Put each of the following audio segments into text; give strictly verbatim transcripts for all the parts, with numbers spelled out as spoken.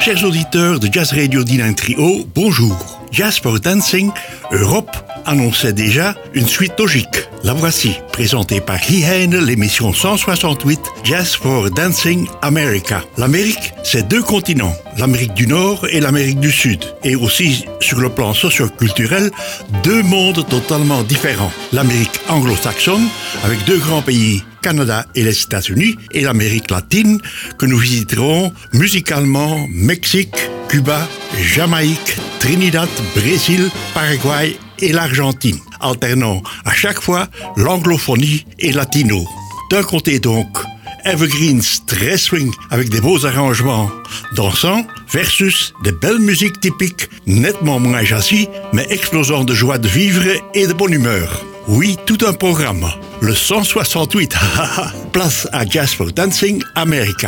Chers auditeurs de Jazz Radio D neuf Trio, bonjour. Jazz for Dancing Europe annonçait déjà une suite logique. La voici, présentée par Guy Heine, l'émission cent soixante-huit Jazz for Dancing America. L'Amérique, c'est deux continents, l'Amérique du Nord et l'Amérique du Sud. Et aussi, sur le plan socio-culturel, deux mondes totalement différents. L'Amérique anglo-saxonne, avec deux grands pays, Canada et les États-Unis, et l'Amérique latine, que nous visiterons musicalement Mexique, Cuba, Jamaïque, Trinidad, Brésil, Paraguay et l'Argentine, alternant à chaque fois l'anglophonie et latino. D'un côté donc, evergreens très swing avec des beaux arrangements dansants versus des belles musiques typiques nettement moins jazzy mais explosant de joie de vivre et de bonne humeur. Oui, tout un programme. Le cent soixante-huit, place à Jazz for Dancing America.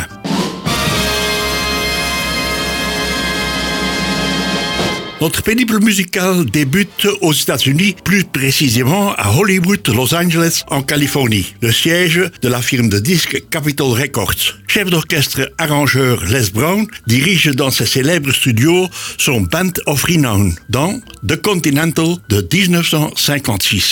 Notre pénible musical débute aux États-Unis, plus précisément à Hollywood, Los Angeles, en Californie, le siège de la firme de disques Capitol Records. Chef d'orchestre arrangeur Les Brown dirige dans ses célèbres studios son Band of Renown dans The Continental de dix-neuf cent cinquante-six.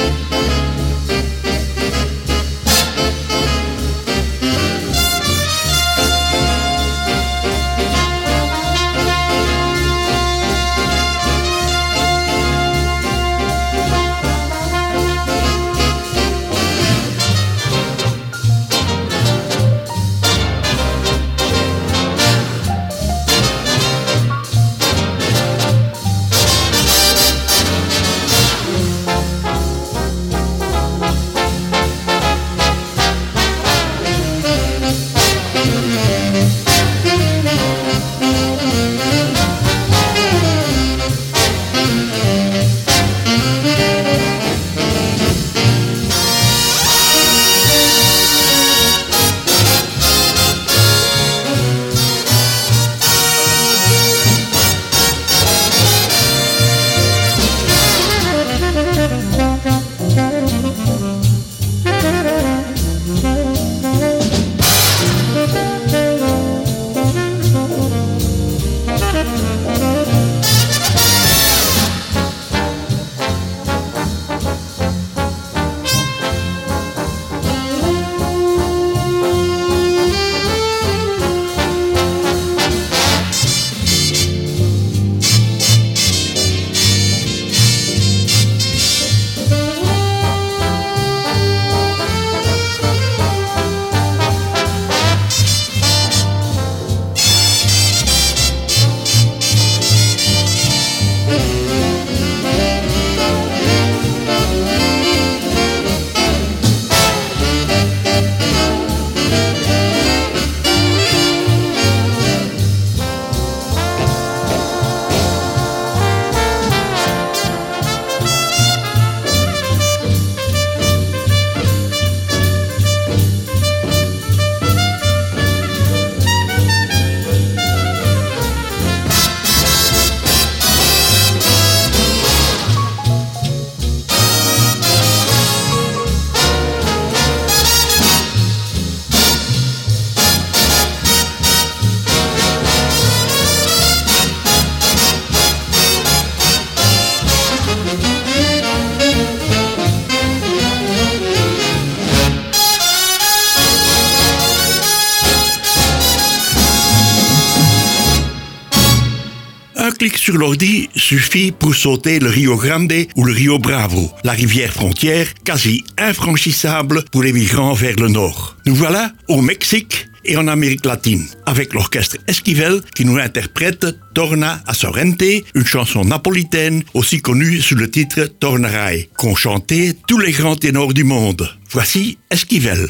Un clic sur l'ordi suffit pour sauter le Rio Grande ou le Rio Bravo, la rivière frontière quasi infranchissable pour les migrants vers le nord. Nous voilà au Mexique et en Amérique latine, avec l'orchestre Esquivel qui nous interprète Torna a Sorrente, une chanson napolitaine aussi connue sous le titre Tornarai, qu'ont chanté tous les grands ténors du monde. Voici Esquivel.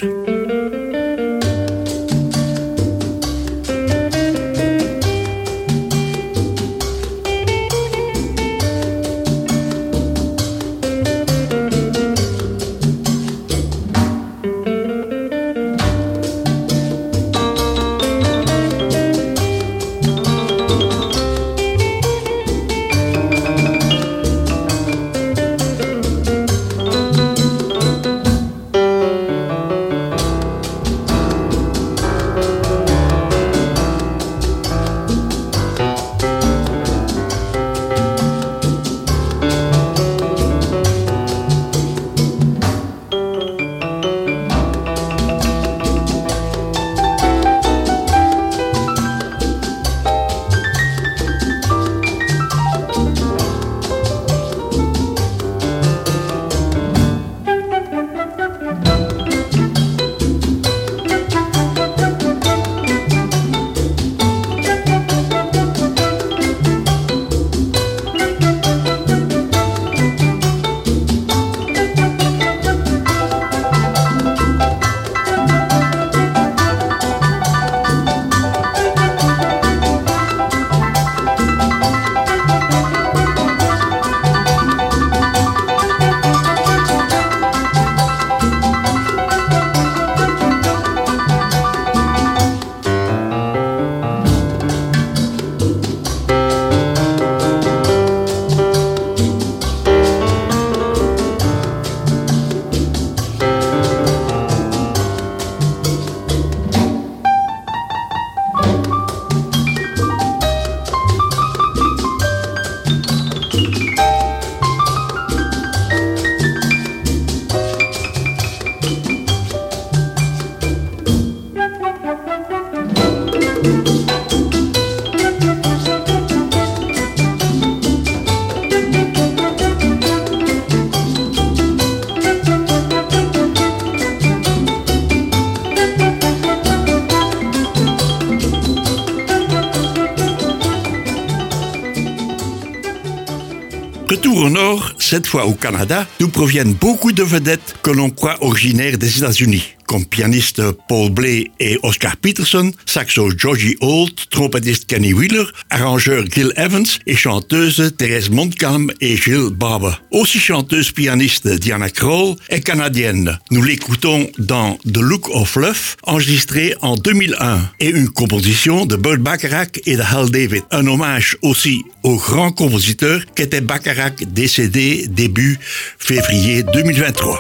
retour au nord, cette fois au Canada, d'où proviennent beaucoup de vedettes que l'on croit originaires des États-Unis, comme pianiste Paul Bley et Oscar Peterson, saxo Georgie Holt, trompettiste Kenny Wheeler, arrangeur Gil Evans et chanteuse Thérèse Montcalm et Jill Barber. Aussi chanteuse-pianiste Diana Krall est canadienne. Nous l'écoutons dans The Look of Love, enregistré en deux mille un, et une composition de Burt Bacharach et de Hal David. Un hommage aussi au grand compositeur qu'était Bacharach, décédé début février deux mille vingt-trois.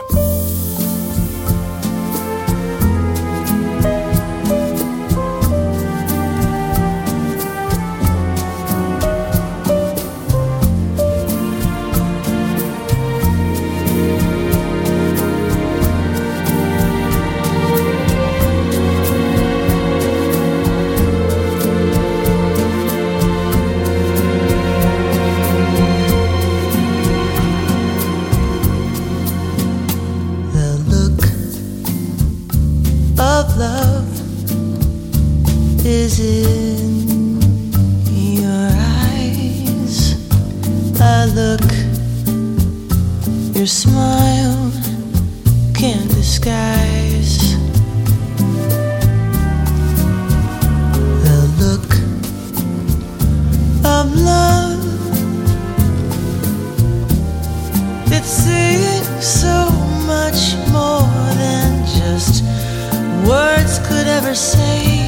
Is in your eyes. I look, your smile can't disguise the look of love. It's saying so much more than just words could ever say.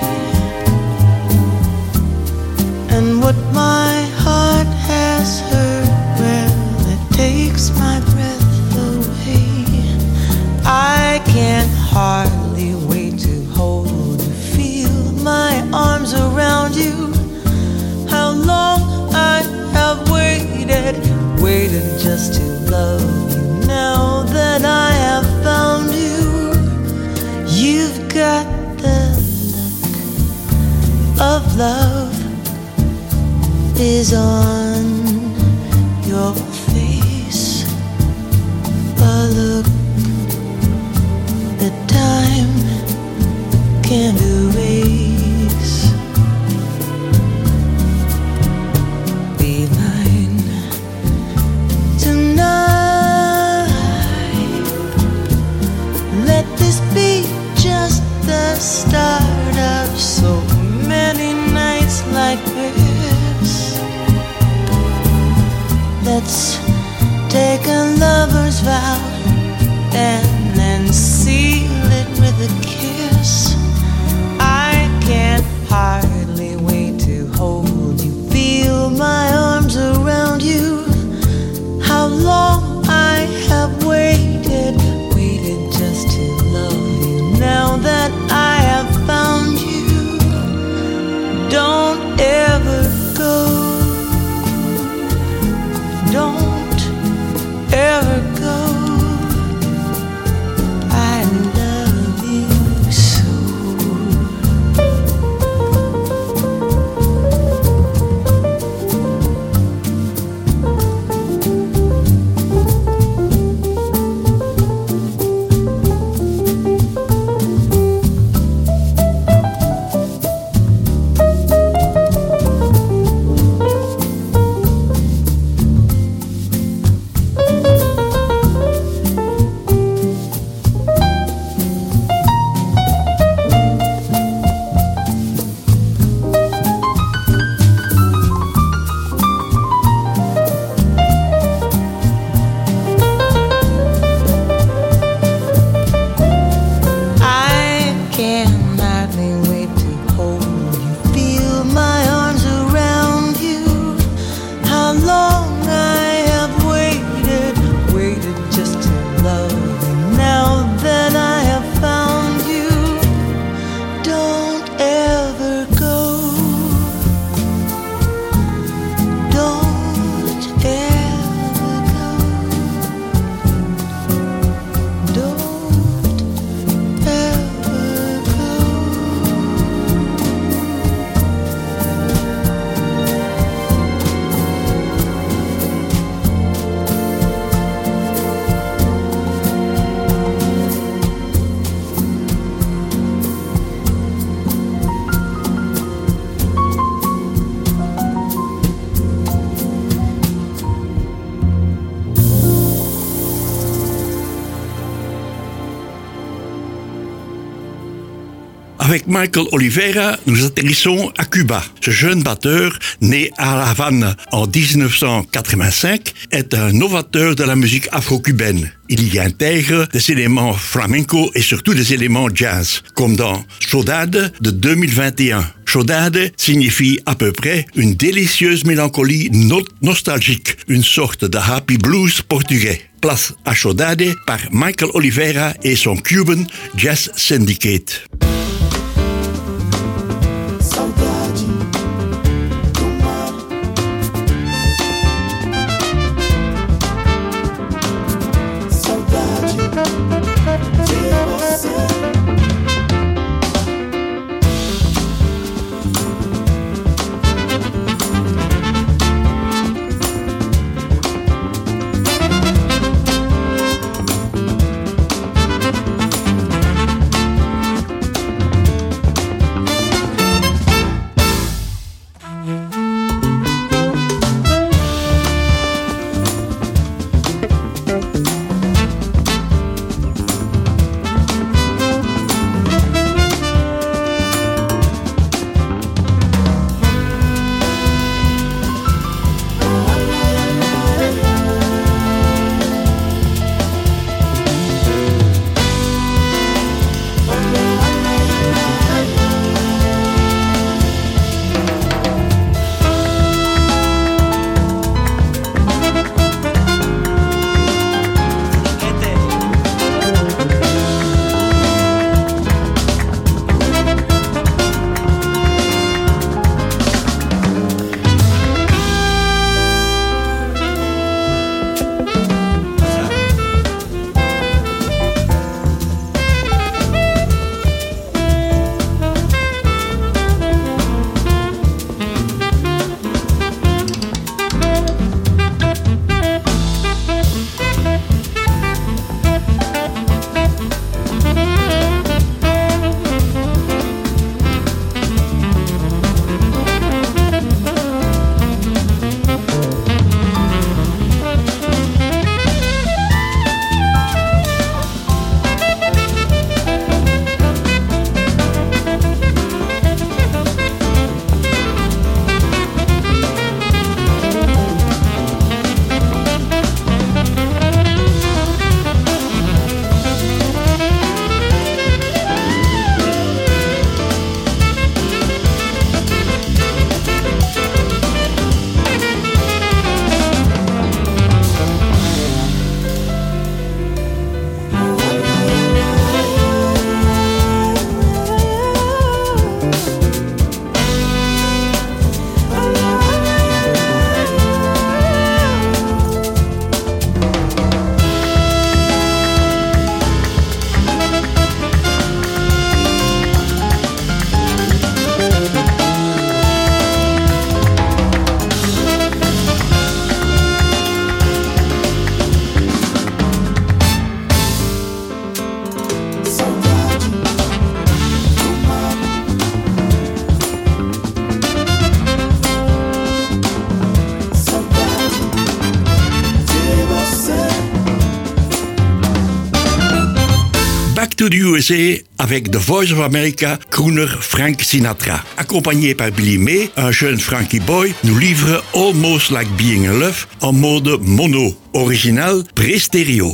And what my heart has heard, well, it takes my breath away. I can't hardly wait to hold you, feel my arms around you. How long I have waited, waited just to love you. Now that I have found you, you've got the look of love is on your face, a look that time can't erase. Be mine tonight. Let this be just the start of so many nights like this. Avec Michael Oliveira, nous atterrissons à Cuba. Ce jeune batteur, né à La Havane en dix-neuf cent quatre-vingt-cinq, est un novateur de la musique afro-cubaine. Il y intègre des éléments flamenco et surtout des éléments jazz, comme dans Saudade de deux mille vingt et un. Saudade signifie à peu près une délicieuse mélancolie no- nostalgique, une sorte de happy blues portugais. Place à Saudade par Michael Oliveira et son Cuban Jazz Syndicate. to the U S A avec The Voice of America, crooner Frank Sinatra. Accompagné par Billy May, un jeune Frankie Boy nous livre Almost Like Being in Love en mode mono, original pré-stéréo.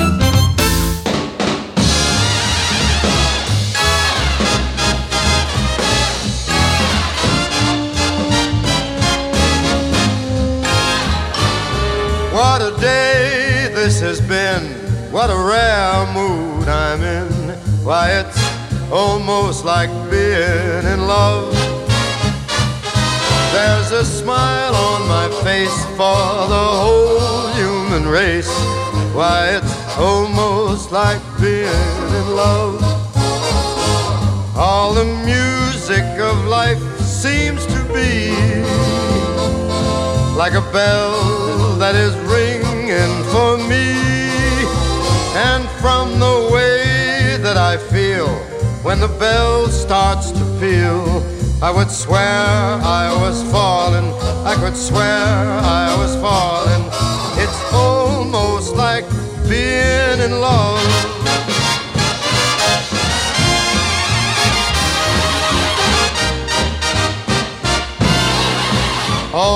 What a day this has been, what a rare mood I'm in. Why, it's almost like being in love. There's a smile on my face for the whole human race. Why, it's almost like being in love. All the music of life seems to be like a bell that is ringing for me. And from the way that I feel when the bell starts to peal, I would swear I was falling, I could swear I was falling. It's almost like being in love.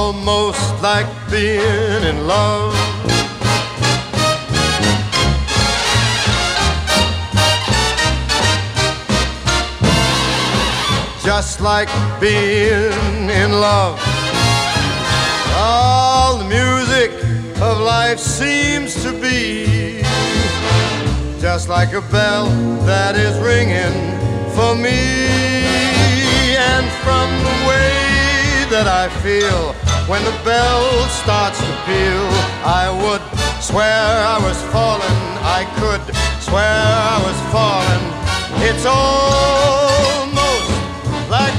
almost like being in love. Just like being in love. All the music of life seems to be just like a bell that is ringing for me. And from the way that I feel when the bell starts to peal, I would swear I was falling, I could swear I was falling. It's almost like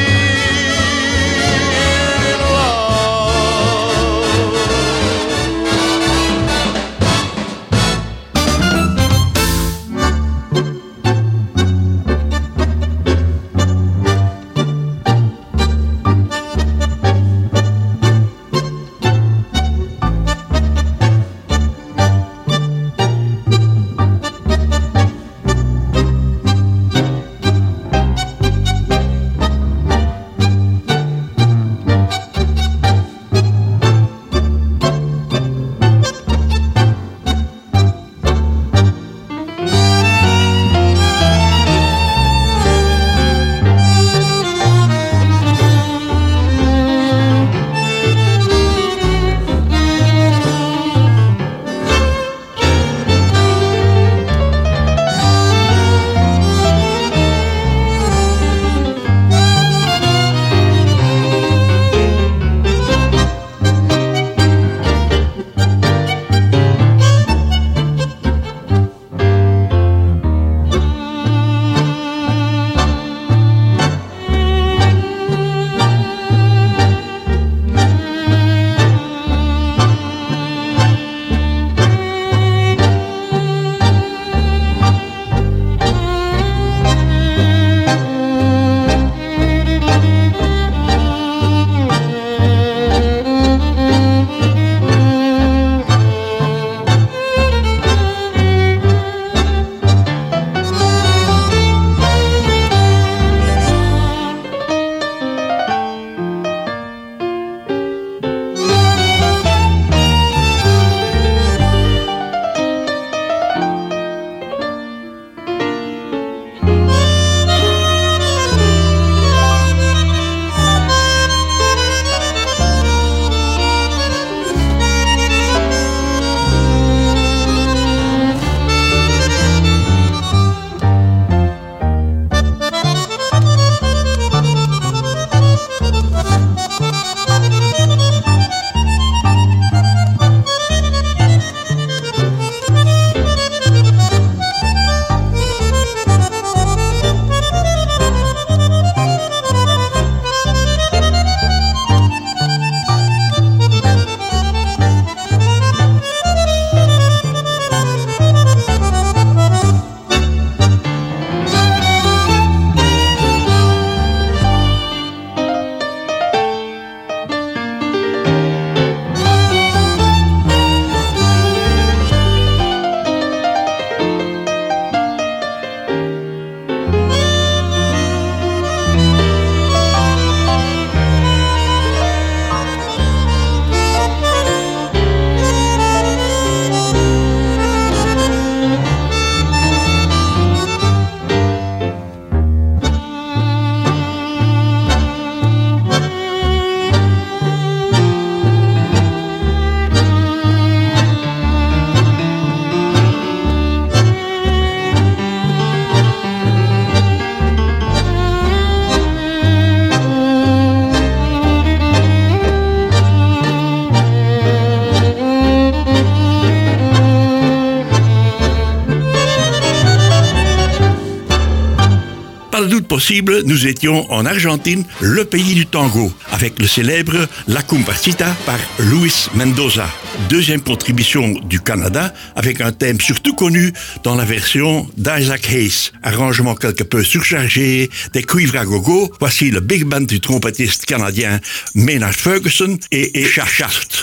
possible, nous étions en Argentine, le pays du tango, avec le célèbre La Comparsita par Luis Mendoza. Deuxième contribution du Canada, avec un thème surtout connu dans la version d'Isaac Hayes. Arrangement quelque peu surchargé, des cuivres à gogo. Voici le big band du trompettiste canadien Maynard Ferguson et, et Shaft.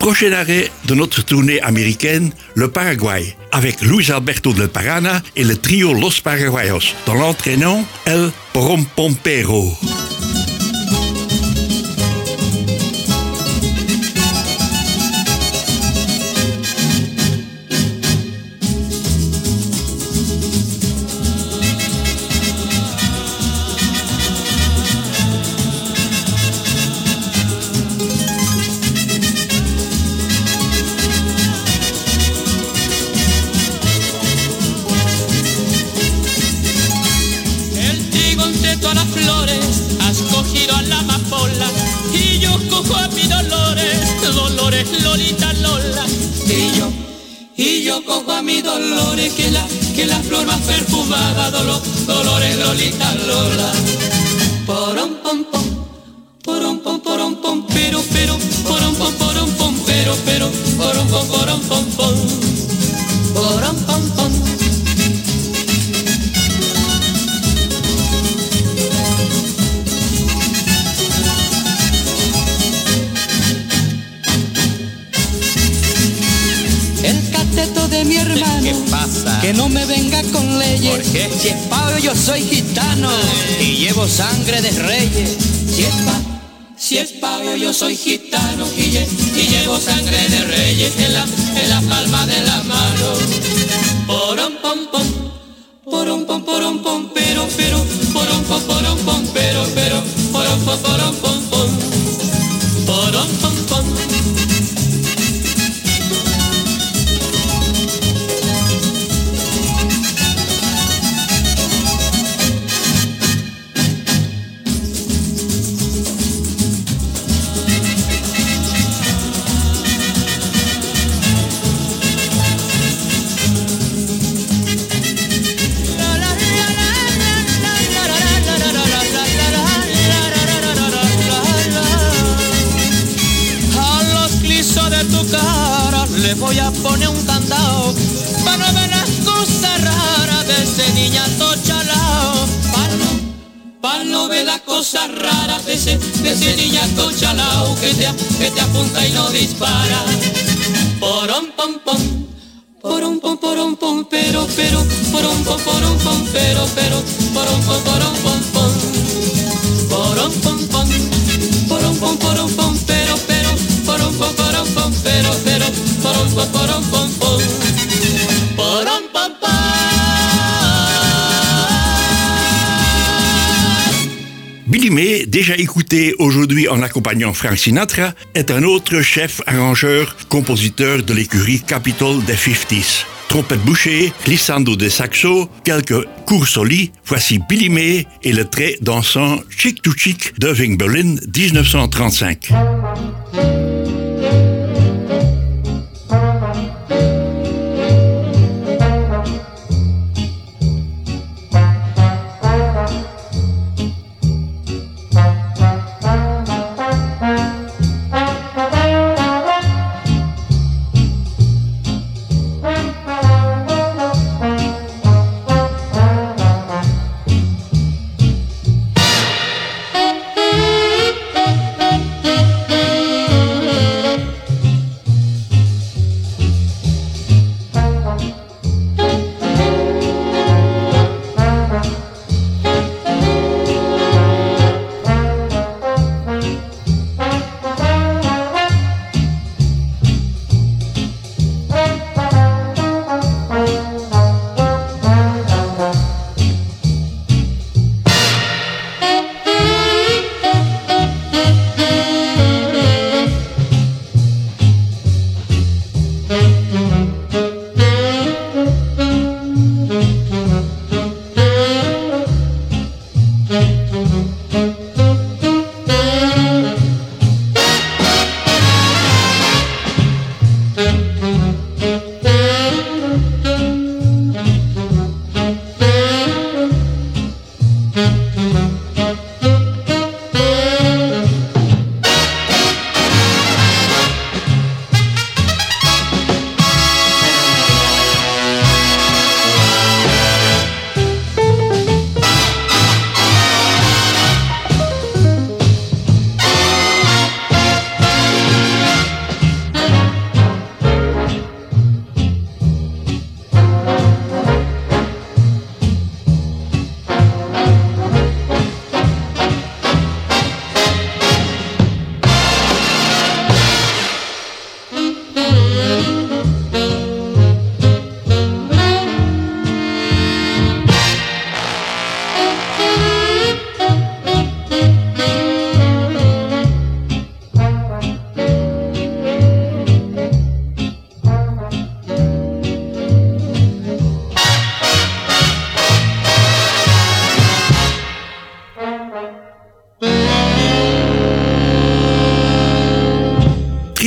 Prochain arrêt de notre tournée américaine, le Paraguay, avec Luis Alberto del Parana et le trio Los Paraguayos, dans l'entraînant El Porompompero. Lolita Lola, y yo, y yo cojo a mi Dolores, que la, que la flor más perfumada, Dolo, Dolores Lolita Lola. Porom pom pom, porom pom porom pom, pero pero, porom pom porom pom, pero pero, porom pom porom pom pom, porom pom pom. De mi hermano, ¿qué pasa? Que no me venga con leyes. ¿Por qué? Si es pavo yo soy gitano y llevo sangre de reyes. Si es pa, si es pavo yo soy gitano y, lle, y llevo sangre de reyes en la, en la palma de la mano. Porom pom pom, porom pom porom pom, pero pero, porom pom porom pom, pero pero, porom pom porom pom pom, porom pom pom. Le voy a poner un candado para no ver las cosas raras de ese niñato chalao. Para no, para no ver las cosas raras de ese, de ese niñato chalao que te, que te apunta y no dispara. Porom pom pom, porom pom porom pom, pero pero, porom pom porom pom, pero pero, porom pom porom pom pom, porom pom pom, porom pom porom pom, pero pero, porom pom porom pom, pero pero, porom pom porom pom pom, porom pom pom. Billy May, déjà écouté aujourd'hui en accompagnant Frank Sinatra, est un autre chef, arrangeur, compositeur de l'écurie Capitol des cinquanta's. Trompette bouchée, glissando de saxo, quelques courts solis, voici Billy May et le très dansant Chick to Chick d'Irving Berlin dix-neuf cent trente-cinq.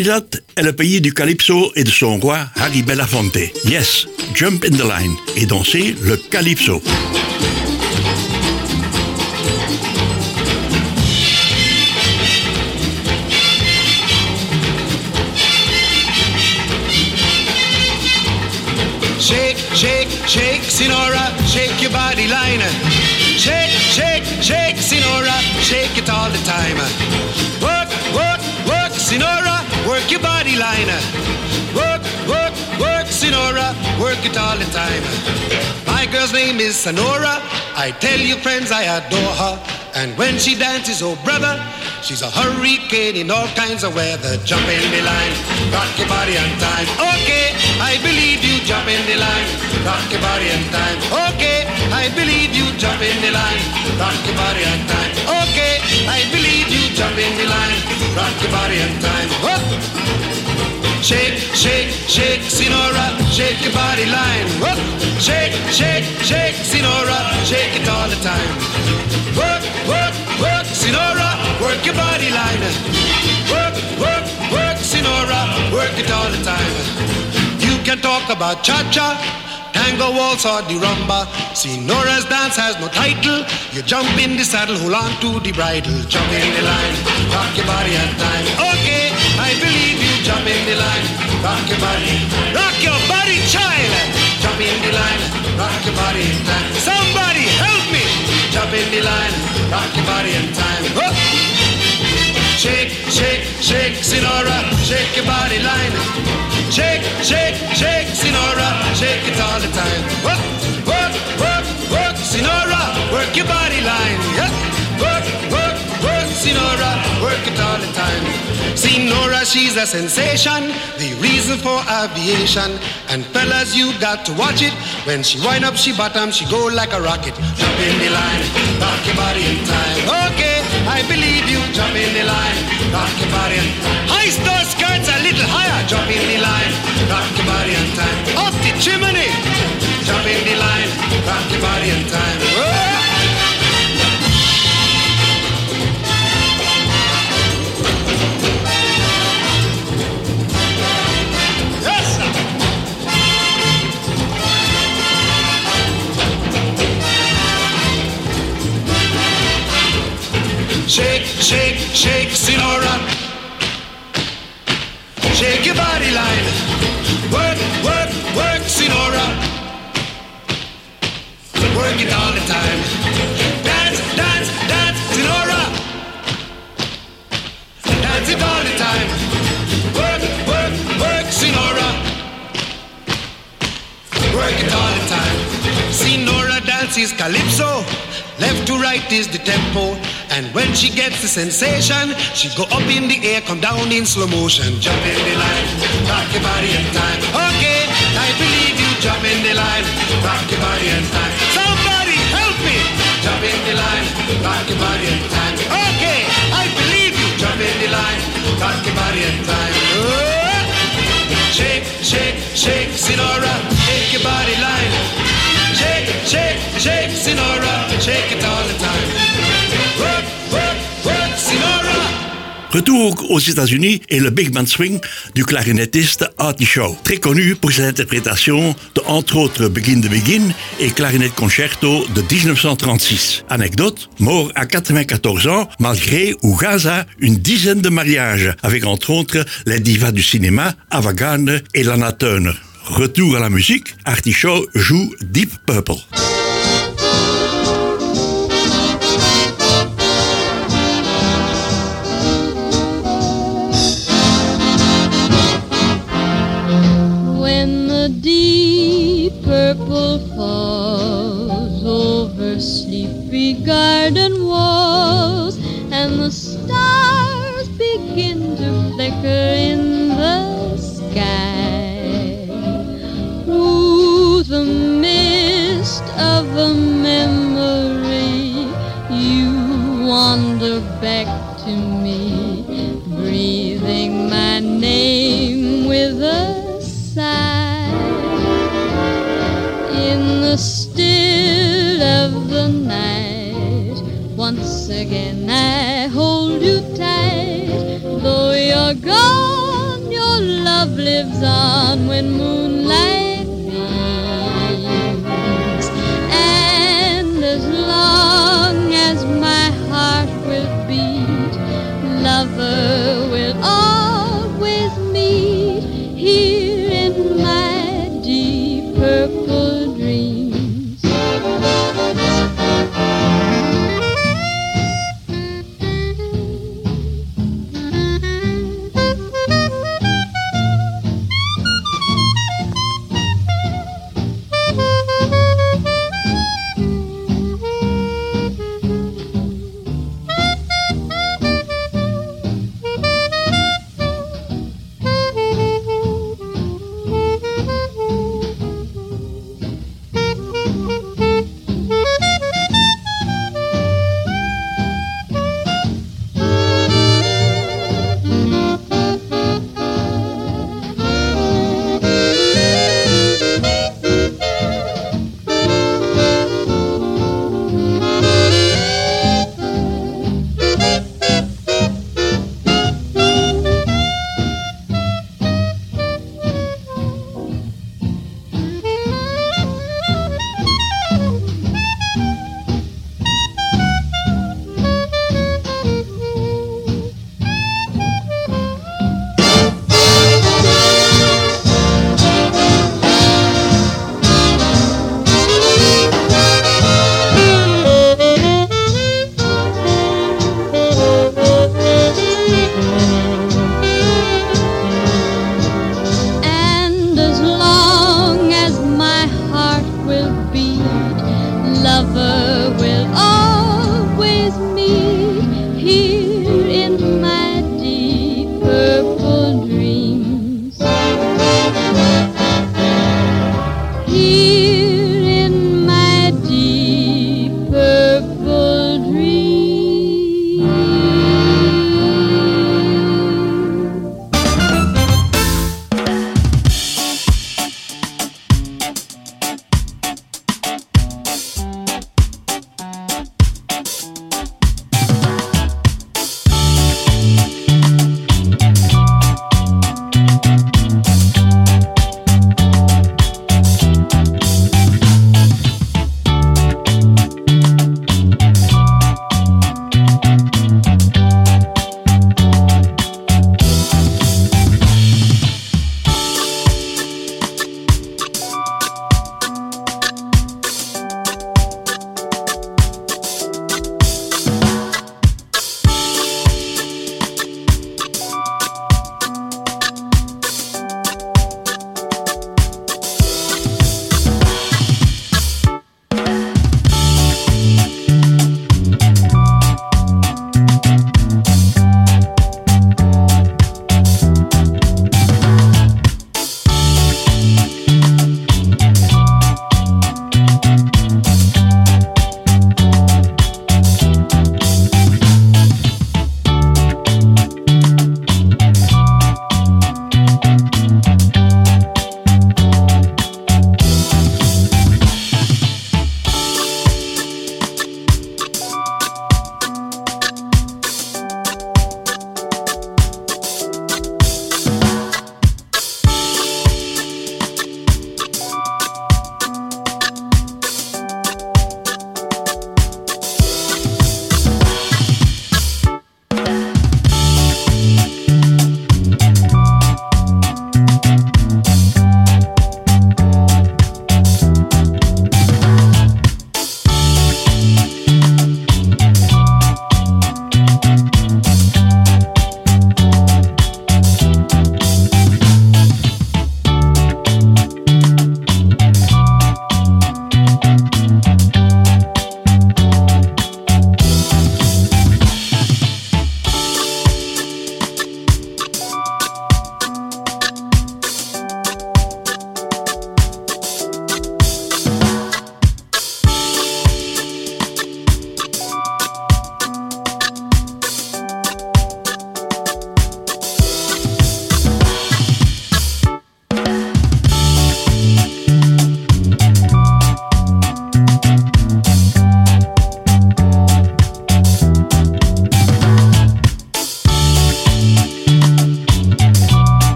Trinidad est le pays du calypso et de son roi Harry Belafonte. Yes, jump in the line et dansez le calypso. Shake, shake, shake, Sinora, shake your body line. Shake, shake, shake, Sinora, shake it all the time. Work, work, work, Sinora, work your body line. Work, work, work, Sinora, work it all the time. My girl's name is Sonora. I tell you friends, I adore her. And when she dances, oh brother, she's a hurricane in all kinds of weather. Jump in the line, rock your body on time. Okay, I believe you, jump in the line, rock your body on time. Okay, I believe you, jump in the line, rock your body on time. Okay, I believe you, jump in the line, rock your body on time. Whoop. Shake, shake, shake, Sinora, shake your body line. Whoop. Shake, shake, shake, Sinora, shake it all the time. Work, work, work, Sinora, work your body line. Work, work, work, Sinora, work it all the time. You can talk about cha-cha, tango, waltz or the rumba. Sinora's dance has no title. You jump in the saddle, hold on to the bridle. Jump in the line, rock your body on time. Okay, I believe you, jump in the line, rock your body. Rock your body, child. Jump in the line, rock your body in time. Somebody help me. Jump in the line, rock your body in time. Whoop. Shake, shake, shake, Sinora, shake your body line. Shake, shake, shake, Sinora, shake it all the time. Work, work, work, work, Sinora, work your body line. Yeah. Work, work, work, Sinora, work it all the time. Sinora, she's a sensation, the reason for aviation. And fellas, you got to watch it. When she wind up, she bottom, she go like a rocket. Jump in the line, rock your body in time. Okay, I believe you, jump in the line, rock your body in time. High star skirts a little higher, jump in the line, rock your body in time. Up the chimney, jump in the line, rock your body in time. Whoa. Shake, shake, shake, Sinora. Shake your body line. Work, work, work, Sinora. Work it all the time. Dance, dance, dance, Sinora. Dance it all the time. Work, work, work, Sinora. Work it all the time. Sinora dances calypso. Left to right is the tempo. And when she gets the sensation, she go up in the air, come down in slow motion. Jump in the line, rock your body in time. Okay, I believe you, jump in the line, rock your body in time. Somebody help me! Jump in the line, rock your body in time. Okay, I believe you, jump in the line, rock your body in time. Oh! Shake, shake, shake, Sinora, shake your body line. Shake, shake, shake, Sinora, shake it all the time. Work, work, work, Sinora. Retour aux États-Unis et le big band swing du clarinettiste Artie Shaw, très connu pour ses interprétations de entre autres Begin the Begin et Clarinet Concerto de dix-neuf cent trente-six. Anecdote, mort à quatre-vingt-quatorze ans malgré ou grâce à une dizaine de mariages avec entre autres les divas du cinéma Ava Gardner et Lana Turner. Retour à la musique, Artie Shaw joue Deep Purple. When the deep purple falls over sleepy garden walls and the stars begin to flicker in the sky, through the mist of a memory you wander back to me, breathing my name with a sigh. In the still of the night, once again I hold you tight, though you're gone love lives on when moonlight beams. And as long as my heart will beat, lover will always meet here in my deep purple dreams.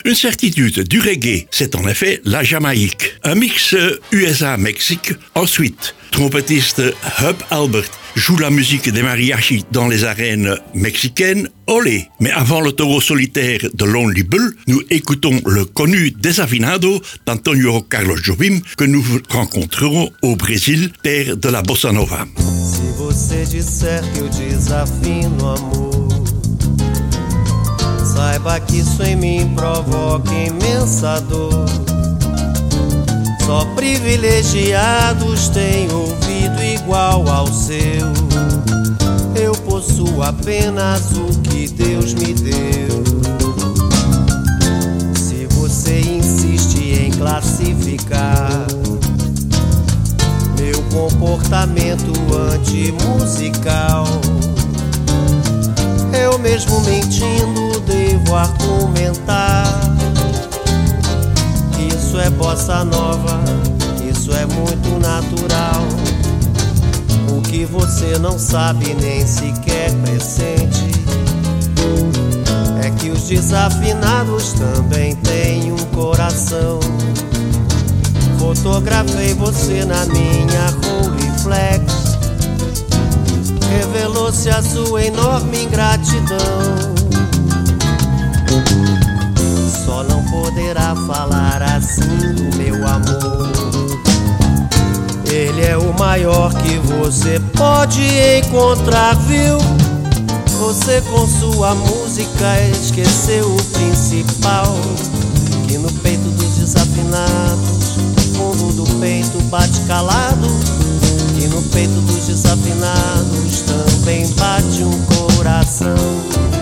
Une certitude, du reggae, c'est en effet la Jamaïque. Un mix U S A-Mexique. Ensuite, trompettiste Hub Albert joue la musique des mariachis dans les arènes mexicaines. Olé! Mais avant le taureau solitaire de Lonely Bull, nous écoutons le connu Desafinado d'Antonio Carlos Jobim que nous rencontrerons au Brésil, terre de la bossa nova. Se você disser que eu desafino amor, saiba que isso em mim provoca imensa dor. Só privilegiados têm ouvido igual ao seu. Eu possuo apenas o que Deus me deu. Se você insiste em classificar meu comportamento antimusical, eu mesmo mentindo devo argumentar. Isso é bossa nova, isso é muito natural. O que você não sabe nem sequer pressente é que os desafinados também têm um coração. Fotografei você na minha Rolleiflex, revelou-se a sua enorme ingratidão. Só não poderá falar assim do meu amor. Ele é o maior que você pode encontrar, viu? Você com sua música esqueceu o principal, que no peito dos desafinados, fundo do peito bate calado, que no peito dos desafinados também bate um coração.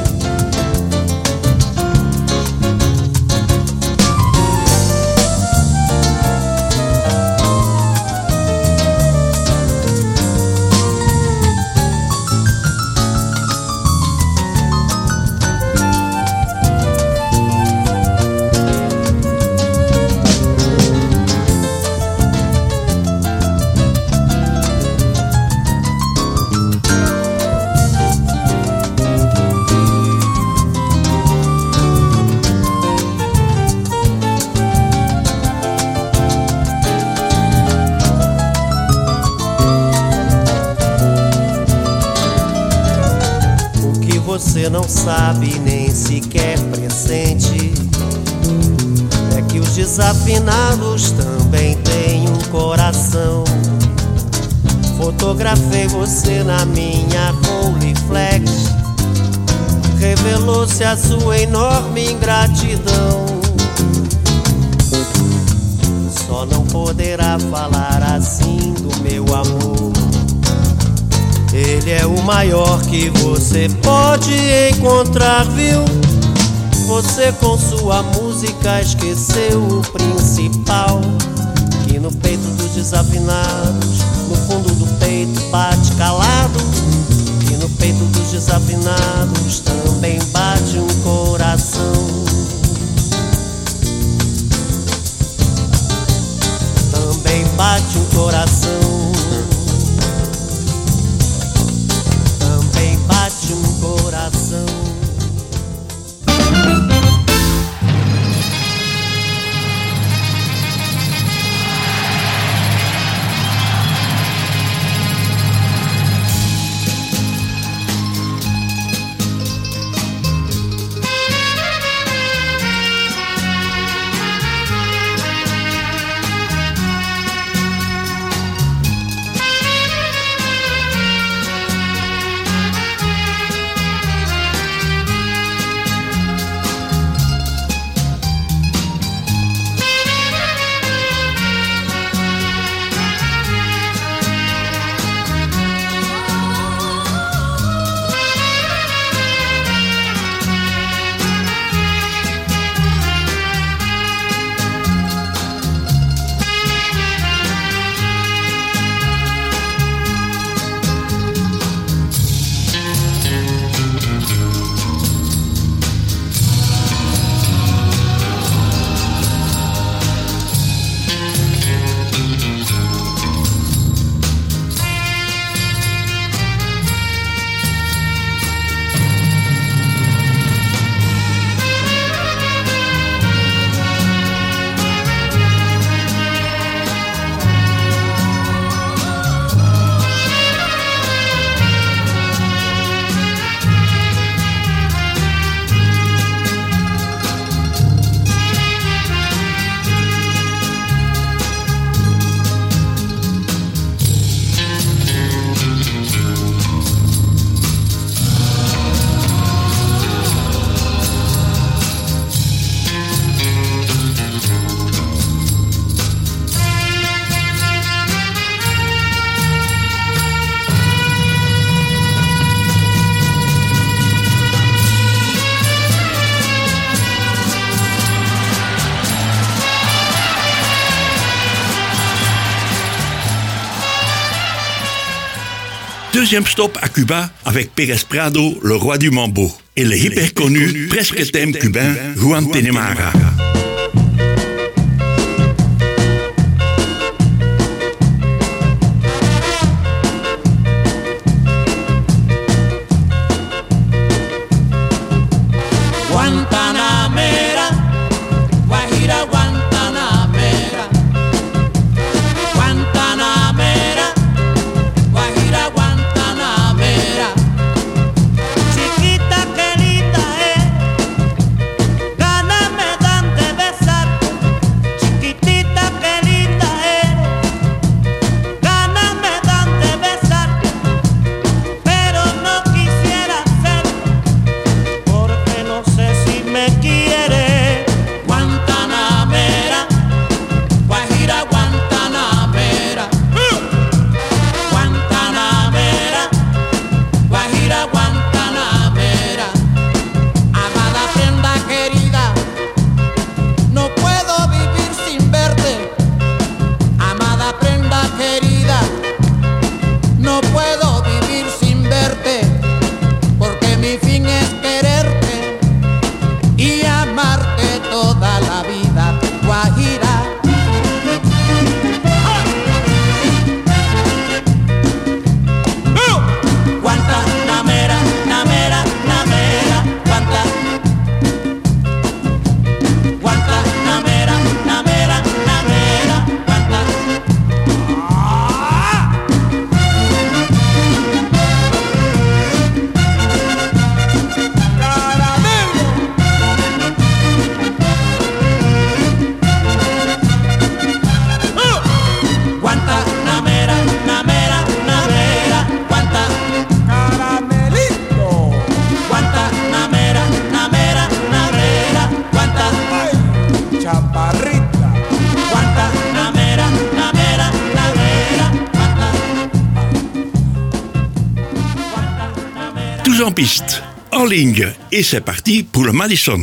Você não sabe nem sequer pressente é que os desafinados também têm um coração. Fotografei você na minha Rolleiflex, revelou-se a sua enorme ingratidão. Só não poderá falar assim do meu amor. Ele é o maior que você pode encontrar, viu? Você com sua música esqueceu o principal, que no peito dos desafinados, no fundo do peito bate calado, que no peito dos desafinados também bate um coração. Também bate um coração. Bate um coração. Deuxième stop à Cuba avec Pérez Prado, le roi du mambo, et le hyper connu, presque thème cubain, Juan Tenemara. Guantanamera, Guajira Guantanamera, Guantanamera, Guajira Guantanamera, chiquita que linda es, ganas me dan de besar, chiquitita que linda es, ganas me dan de besar, pero no quisiera ser, porque no sé si me quiere. Guantanamera, Guajira Guantanamera, Guantanamera, Guajira Guantanamera, amada prenda querida, no puedo vivir sin verte, amada prenda querida, no puedo vivir sin verte, porque mi fin es quererte y amarte toda la vida, Guajira. Guantanamera, Namera, Namera, Guanta. Guantanamera, Namera, Namera, Guanta. Guantanamera, Namera, Namera, Guanta. Caramelito. Guantanamera, Namera, Namera, Guanta. Chaparrita. Guantanamera, Namera, Namera, Guanta. Guantanamera. Tous en piste, en ligne, et c'est parti pour le Madison.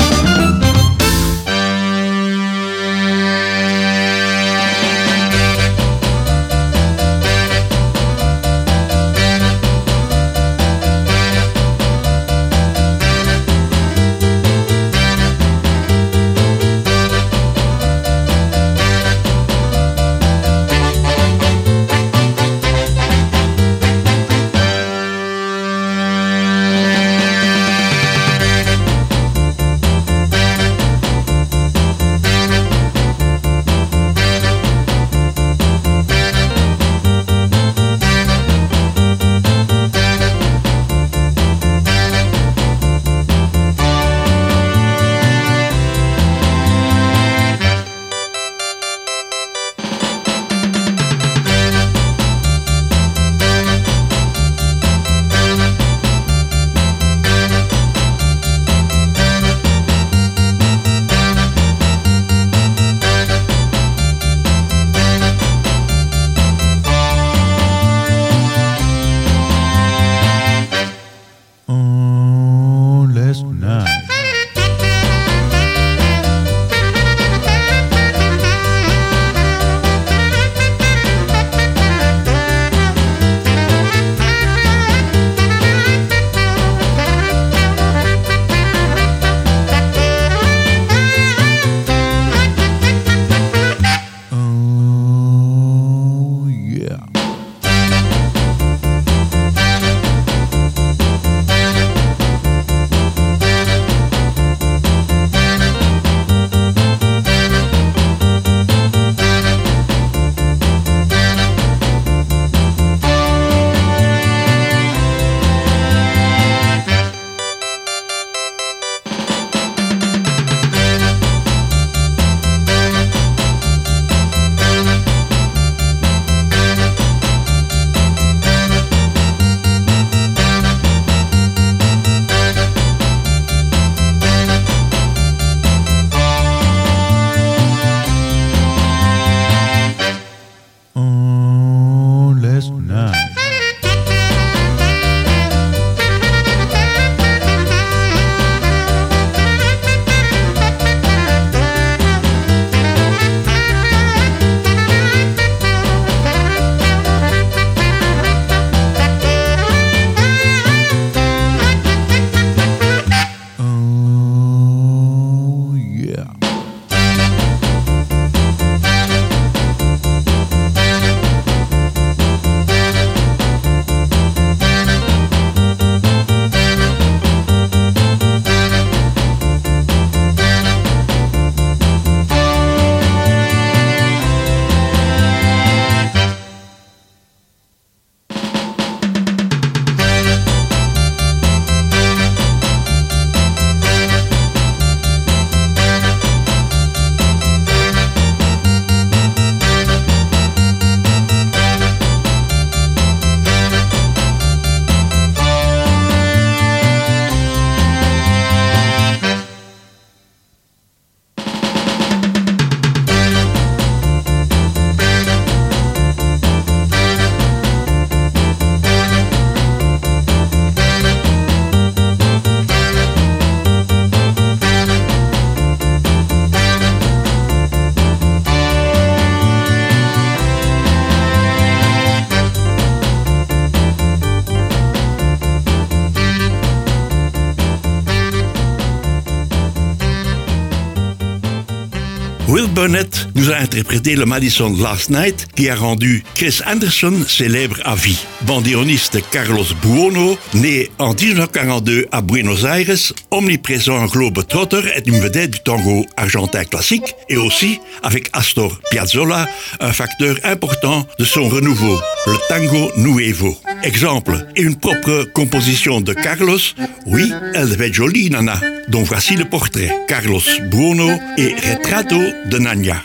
Burnett nous a interprété le Madison Last Night qui a rendu Chris Anderson célèbre à vie. Bandoneoniste Carlos Buono, né en dix-neuf cent quarante-deux à Buenos Aires, omniprésent globe-trotter, est une vedette du tango argentin classique et aussi, avec Astor Piazzolla, un facteur important de son renouveau, le tango nuevo. Exemple, et une propre composition de Carlos, oui, elle devait être jolie, Nana, dont voici le portrait, Carlos Buono et Retrato de Nania.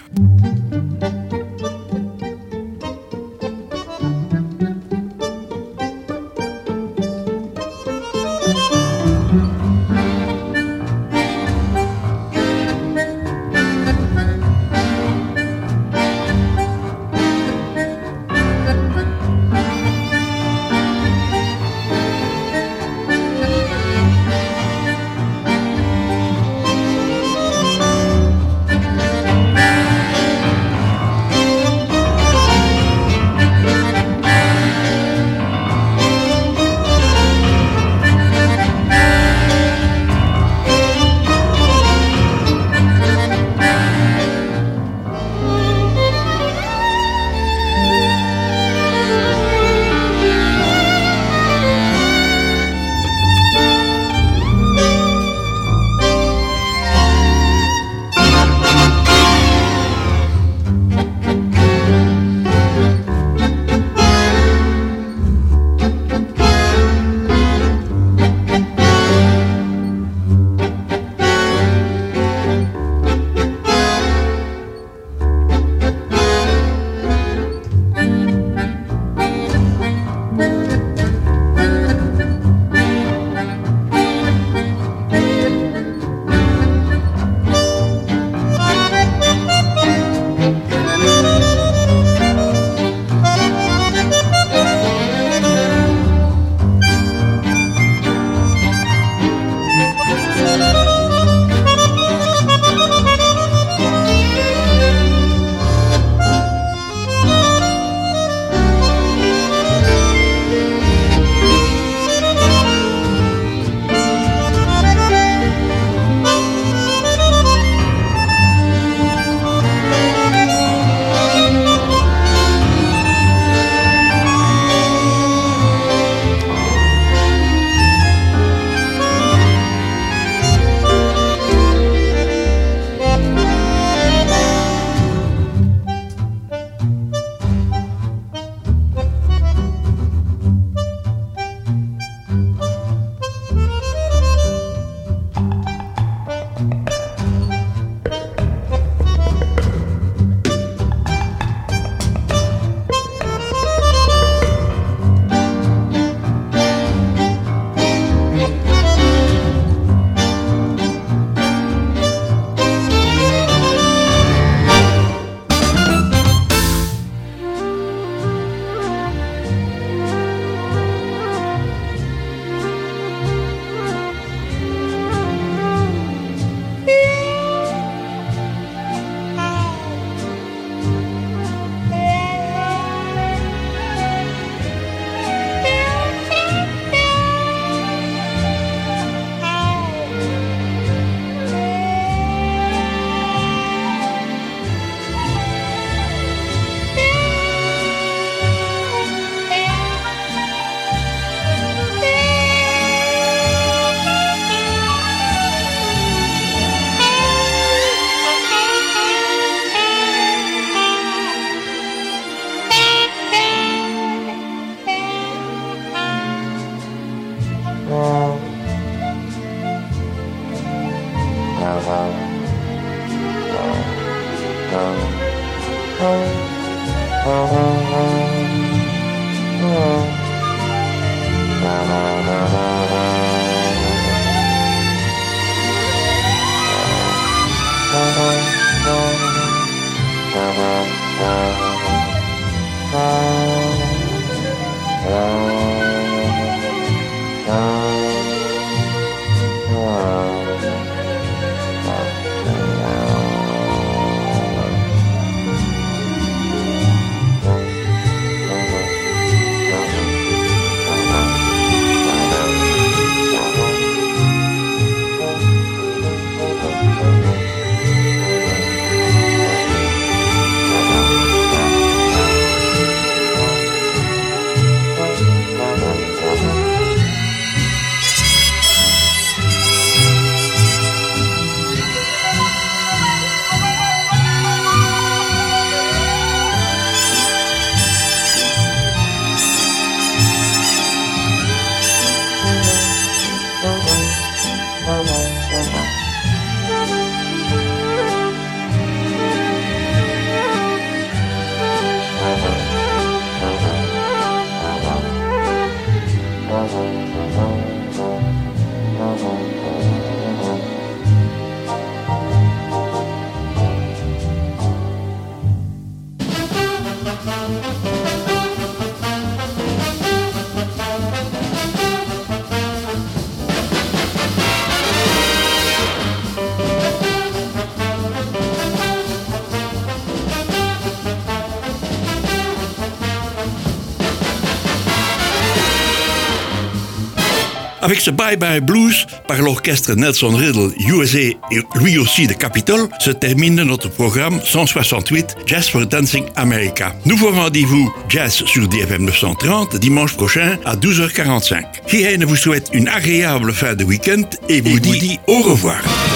Avec ce Bye Bye Blues par l'orchestre Nelson Riddle U S A et lui aussi de Capitol se termine notre programme cent soixante-huit Jazz for Dancing America. Nouveau rendez-vous jazz sur D F M neuf cent trente dimanche prochain à douze heures quarante-cinq. Hihane vous souhaite une agréable fin de week-end et vous dit au revoir.